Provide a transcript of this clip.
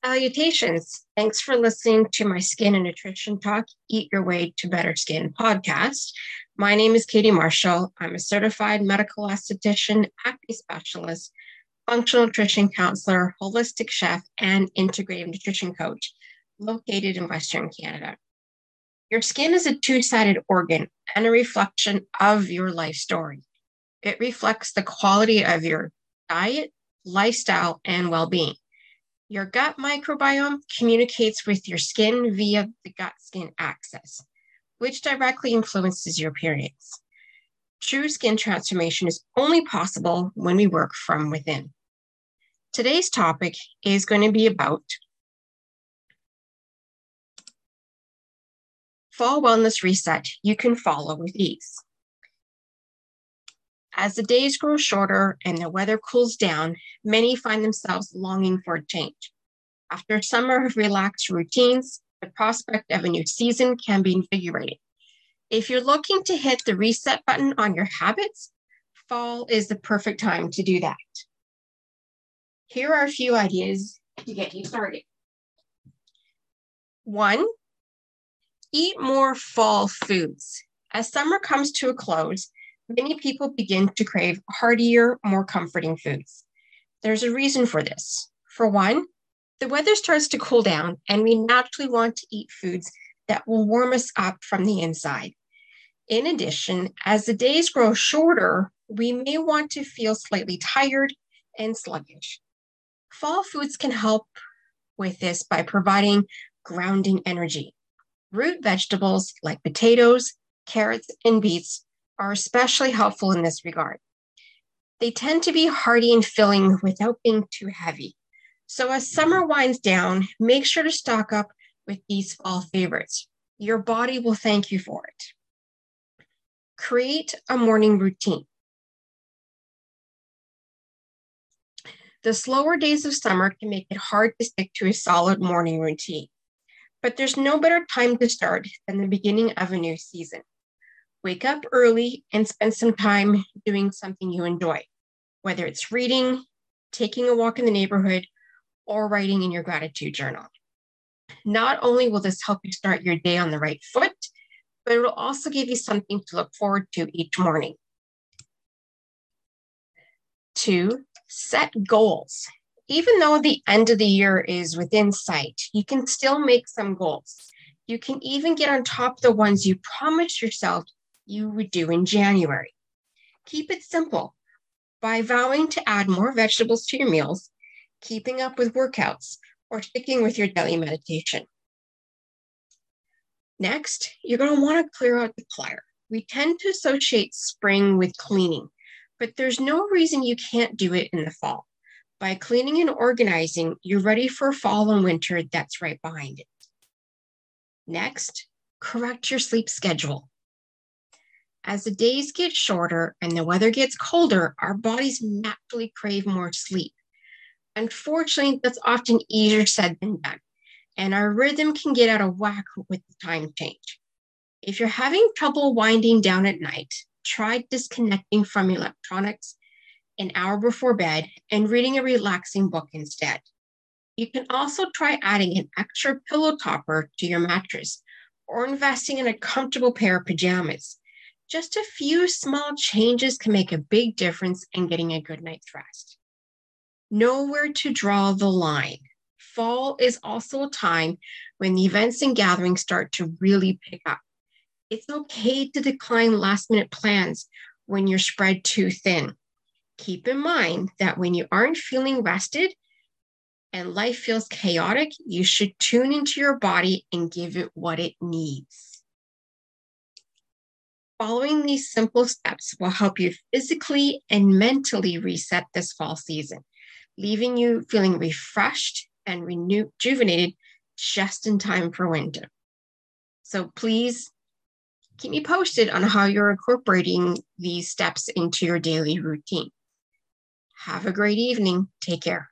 Salutations. Thanks for listening to my Skin and Nutrition Talk, Eat Your Way to Better Skin podcast. My name is Katie Marshall. I'm a certified medical esthetician, acne specialist, functional nutrition counselor, holistic chef, and integrative nutrition coach located in Western Canada. Your skin is a two-sided organ and a reflection of your life story. It reflects the quality of your diet, lifestyle, and well-being. Your gut microbiome communicates with your skin via the gut-skin axis, which directly influences your appearance. True skin transformation is only possible when we work from within. Today's topic is going to be about fall wellness reset you can follow with ease. As the days grow shorter and the weather cools down, many find themselves longing for a change. After a summer of relaxed routines, the prospect of a new season can be invigorating. If you're looking to hit the reset button on your habits, fall is the perfect time to do that. Here are a few ideas to get you started. 1, eat more fall foods. As summer comes to a close, many people begin to crave heartier, more comforting foods. There's a reason for this. For one, the weather starts to cool down and we naturally want to eat foods that will warm us up from the inside. In addition, as the days grow shorter, we may want to feel slightly tired and sluggish. Fall foods can help with this by providing grounding energy. Root vegetables like potatoes, carrots, and beets are especially helpful in this regard. They tend to be hearty and filling without being too heavy. So as summer winds down, make sure to stock up with these fall favorites. Your body will thank you for it. Create a morning routine. The slower days of summer can make it hard to stick to a solid morning routine, but there's no better time to start than the beginning of a new season. Wake up early and spend some time doing something you enjoy, whether it's reading, taking a walk in the neighborhood, or writing in your gratitude journal. Not only will this help you start your day on the right foot, but it will also give you something to look forward to each morning. 2, set goals. Even though the end of the year is within sight, you can still make some goals. You can even get on top of the ones you promised yourself you would do in January. Keep it simple by vowing to add more vegetables to your meals, keeping up with workouts, or sticking with your daily meditation. Next, you're going to want to clear out the clutter. We tend to associate spring with cleaning, but there's no reason you can't do it in the fall. By cleaning and organizing, you're ready for fall and winter that's right behind it. Next, correct your sleep schedule. As the days get shorter and the weather gets colder, our bodies naturally crave more sleep. Unfortunately, that's often easier said than done, and our rhythm can get out of whack with the time change. If you're having trouble winding down at night, try disconnecting from electronics an hour before bed and reading a relaxing book instead. You can also try adding an extra pillow topper to your mattress or investing in a comfortable pair of pajamas. Just a few small changes can make a big difference in getting a good night's rest. Know where to draw the line. Fall is also a time when the events and gatherings start to really pick up. It's okay to decline last-minute plans when you're spread too thin. Keep in mind that when you aren't feeling rested and life feels chaotic, you should tune into your body and give it what it needs. Following these simple steps will help you physically and mentally reset this fall season, leaving you feeling refreshed and rejuvenated just in time for winter. So please keep me posted on how you're incorporating these steps into your daily routine. Have a great evening. Take care.